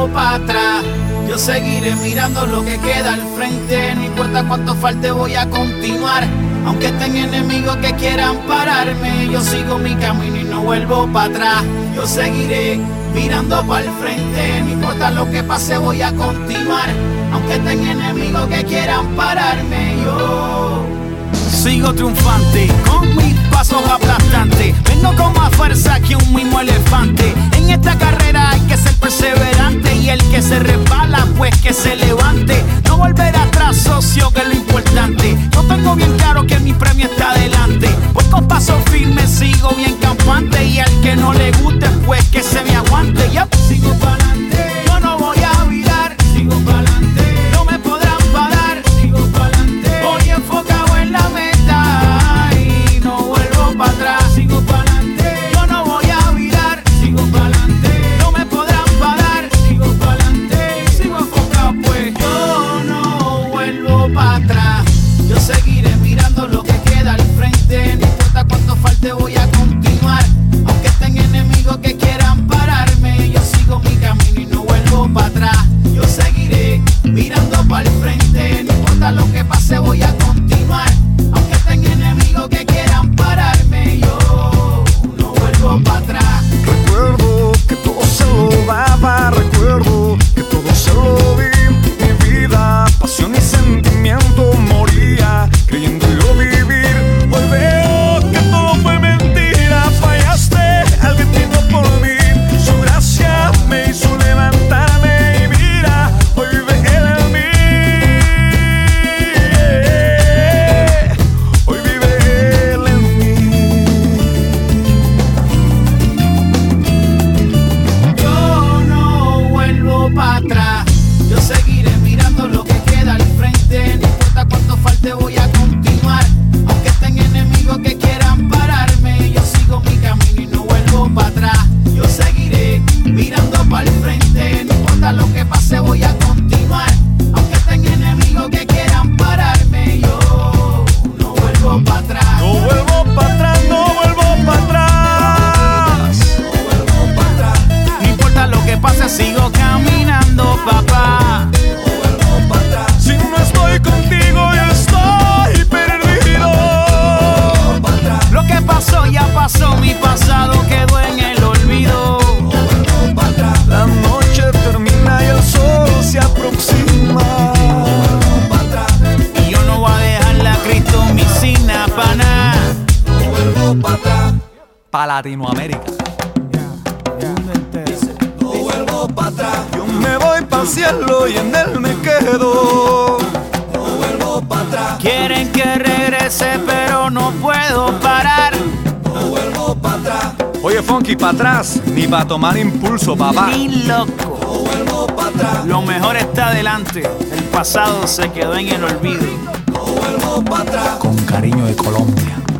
para atrás. Yo seguiré mirando lo que queda al frente. No importa cuánto falte, voy a continuar. Aunque estén enemigos que quieran pararme, yo sigo mi camino y no vuelvo para atrás. Yo seguiré mirando para el frente. No importa lo que pase, voy a continuar. Aunque estén enemigos que quieran pararme, yo sigo triunfante, con mis pasos aplastantes. Vengo con más fuerza que un mismo elefante. En esta carrera hay que ser perseverante, y el que se resbala, pues que se levante. No volver atrás, socio, que es lo importante. Yo tengo bien claro que mi premio está adelante, pues con paso firme sigo bien campante. Y al que no le guste, pues que se me aguante. Ya sigo pa'lante, yo no voy a virar. Sigo pa'lante, no me podrán parar. Sigo pa'lante, voy enfocado en la meta y no vuelvo para atrás. Sigo pa'lante, yo no voy a virar. Sigo pa'lante, no me podrán parar. Sigo pa'lante, sigo enfocado, pues yo no vuelvo para atrás. Yo seguiré mirando lo que queda al frente. No importa cuánto falte, voy a continuar. Aunque estén enemigos que quieran pararme, yo sigo mi camino y no vuelvo para atrás. Yo seguiré mirando para el frente. No importa lo que pase, voy a continuar. Aunque estén enemigos que quieran pararme, yo no vuelvo para atrás. Recuerdo que todo se lo daba, recuerdo que todo se lo di. Mi vida, pasión y sentimiento, moría creyendo yo vivir. Hoy veo que todo fue mentira, fallaste al destino por mí. Su gracia me hizo levantarme y mira, hoy vive él en mí. Hoy vive él en mí. Yo no vuelvo para atrás. Yo seguiré mirando lo que queda al frente. No importa cuánto falte, voy a continuar. Aunque estén enemigos que quieran pararme, yo sigo mi camino y no vuelvo para atrás. Yo seguiré mirando para el frente. No importa lo que pase, voy a continuar. Aunque estén enemigos que quieran pararme, yo no vuelvo para atrás. No vuelvo para atrás, no vuelvo para atrás. No vuelvo para atrás. No importa lo que pase, sigo caminando, papá. No vuelvo para atrás. Si no estoy contigo, yo estoy perdido. No para atrás. Lo que pasó ya pasó, mi pasado quedó en el olvido. No vuelvo para atrás. La noche termina y el sol se aproxima. No vuelvo para atrás. Y yo no voy a dejar la cristomicina pa' nada. No vuelvo para atrás. Pa' Latinoamérica. No vuelvo para atrás. Yo me voy para el cielo y en él me quedo. No vuelvo para atrás. Quieren que regrese, pero no puedo parar. No vuelvo para atrás. Oye, Funky, pa' atrás, ni pa' tomar impulso, papá. Ni loco. No vuelvo para atrás. Lo mejor está adelante. El pasado se quedó en el olvido. No vuelvo para atrás. Con cariño de Colombia.